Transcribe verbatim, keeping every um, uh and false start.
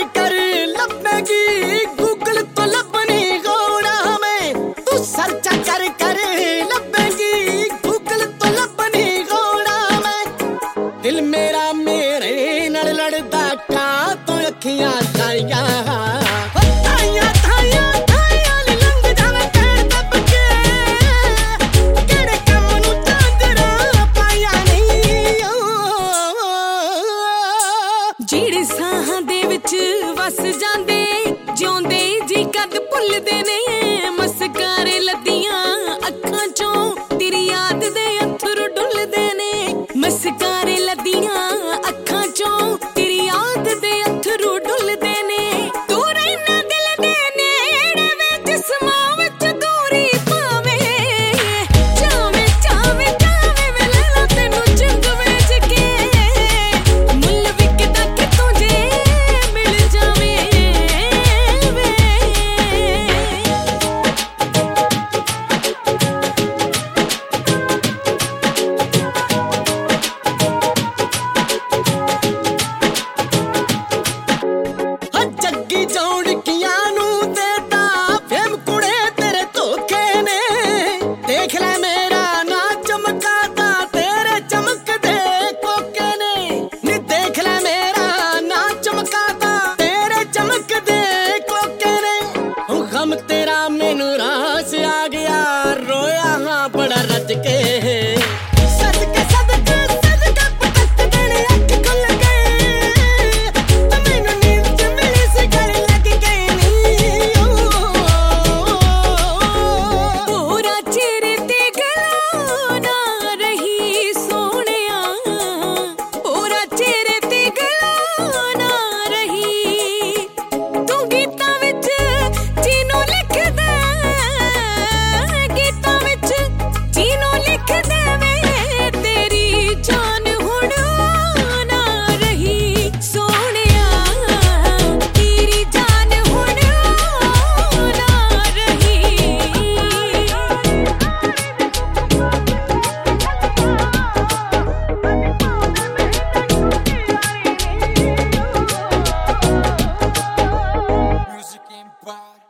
कर लपेगी गूगल तो लबनी घोड़ा में तू सर्च कर कर लपेगी गूगल तो लबनी घोड़ा में दिल मेरा मेरे नाल लड़दा का तो अखियां साइयां ਜਿਹੜੇ ਸਾਹਾਂ ਦੇ ਵਿੱਚ ਵਸ ਜਾਂਦੇ ਜਿਉਂਦੇ ਜੀ ਕਦ ਭੁੱਲਦੇ ਨੇ ਮਸਕਾਰੇ ਲੱਦੀਆਂ ਅੱਖਾਂ ਚੋਂ ਤੇਰੀ ਯਾਦ ਦੇ ਅੱਥਰੂ ਡੁੱਲਦੇ ਨੇ ਮਸਕਾਰੇ ਲੱਦੀਆਂ ਅੱਖਾਂ ਚੋਂ ਤੇਰੀ ਯਾਦ ਦੇ ਅੱਥਰੂ ਡੁੱਲਦੇ ਨੇ ਤੂੰ ਰਹਿਣਾ ਦਿਲ ਦੇ ਨੇੜੇ ਵੇ ਜਿਸਮਾਂ ਵਿੱਚ ਦੂਰੀ ਪਾਵੇ ਚਾਵੇਂ ਚਾਵੇਂ ਚਾਵੇਂ ਵੇ ਲੈ ਲਾ ਤੈਨੂੰ ਜਿੰਦ ਵੇਚ ਕੇ ਮੁੱਲ ਵਿਕਦਾ ਕਿਤੋਂ ਜੇ ਮਿਲ ਜਾਵੇ ਵੇ जग्गी चौड़कियां नू देता फेम कुड़े तेरे धोखे ने देख ले मेरा ना चमकाता तेरे चमक दे कोके ने नी देख ले मेरा ना चमकाता तेरे चमक दे कोके ने गम तेरा मैनू रास आ गया रोया हाँ बड़ा रज के सदके सदके सदके पटक देने अख खुल गए तो मैनू नींद च मिली सी गल लग गई नी पूरा चेहरे ते गलो ना रही सोहणिया पूरा चेहरे ते गलो ना रही तू गीतां विच जीनों लिखदा गीतां विच जीनों लिखदा वे तेरी जान हुण ना रही सोहणिया तेरी जान हुण ना रही Music Empire